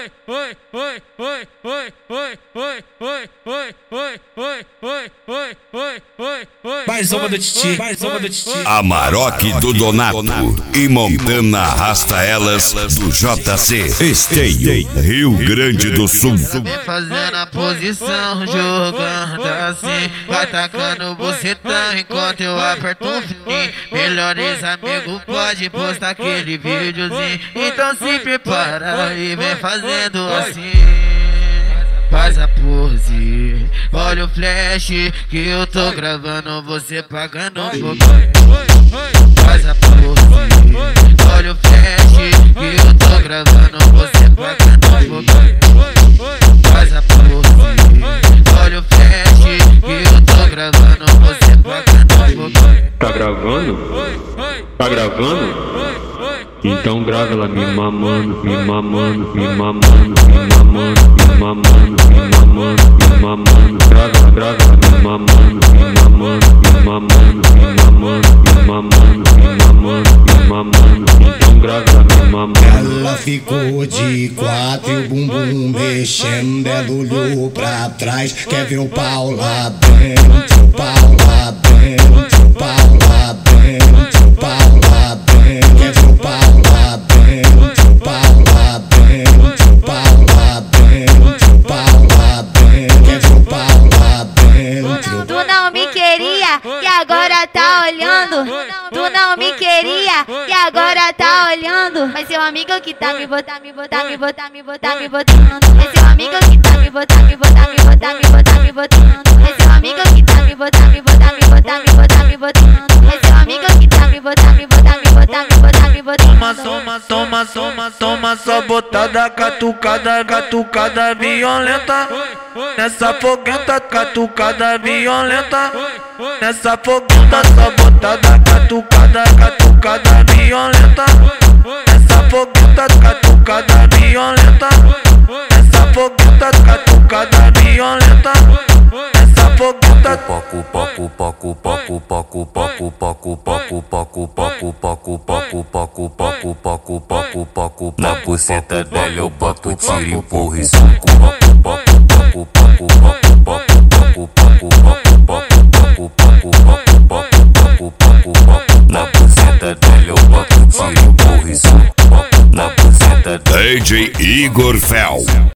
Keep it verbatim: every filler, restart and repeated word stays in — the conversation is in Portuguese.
oi, oi, oi, oi, oi, oi, oi, oi, oi, oi, oi, oi, oi, oi, oi, oi. Mais uma do Titi, mais uma do Titi. Amarok do Donato e Montana arrasta elas do J C Esteio, Rio Grande do Sul. Vem fazendo a posição, jogando assim, vai tacando o bucetão enquanto eu aperto o fim. Melhores amigos pode postar aquele videozinho, então se prepara e vem fazendo assim. Faz a pose, olha o flash que eu tô gravando, você pagando um pouquinho. Faz a pose, olha o flash que eu tô gravando, você pagando um pouquinho. Faz a pose, olha o flash que eu tô gravando, você pagando um pouquinho. Tá gravando? Tá gravando? Então grava ela me mamando, me mamando, me mamando, me mamando, me mamando, me mamando, me mamando. Grava, grava ela me mamando, me mamando, me mamando, me mamando, me mamando, me mamando, me mamando. Então grava ela me mamando. Ela ficou de quatro e o bumbum mexendo, ela olhou pra trás, quer ver o pau lá dentro, o pau lá dentro, o pau lá dentro, o pau lá dentro, quer ver o pau lá dentro, o pau lá dentro, o pau lá dentro, o pau lá dentro, quer ver o pau lá dentro. Tu não me queria e agora tá olhando. Tu não me queria e agora tá olhando. Mas seu amigo que tá me botar, me botar, me botar, me botar, me botando. Mas seu amigo que tá me botar, me botar, me botar, me botar, me botando. Mas seu amigo que tá me botar, me botar, me botar, me botar, me botando. Mas seu amigo que tá me botar, me botar, me botar, me botar, me botando. Toma, toma, toma, toma, toma, só botada, catucada, catucada violenta. Nessa foguenta, catucada violenta. Nessa foguenta, só botada, catucada, catucada violenta. Nessa foguenta, catucada violenta. Nessa foguenta, catucada violenta. Nessa foguenta. Poco, poco, poco, poco, poco, poco, poco, poco, poco, poco, poco, poco, poco, poco, poco, poco, poco. Na buceta dela eu boto tiro, empurro e suco. Poco, poco, poco, poco, poco, poco, poco, poco, poco, poco, poco, poco, poco, poco, poco. Na buceta dela eu boto tiro, empurro e suco. Na buceta D J Igor Fel.